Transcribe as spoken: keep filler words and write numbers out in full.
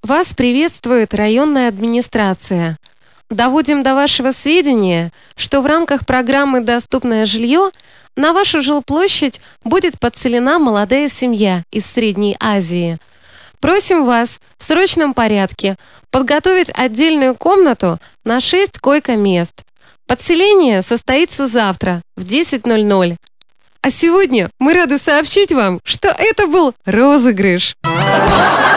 Вас приветствует районная администрация. Доводим до вашего сведения, что в рамках программы «Доступное жилье» на вашу жилплощадь будет подселена молодая семья из Средней Азии. Просим вас в срочном порядке подготовить отдельную комнату на шесть койко-мест. Подселение состоится завтра в десять ноль ноль. А сегодня мы рады сообщить вам, что это был розыгрыш.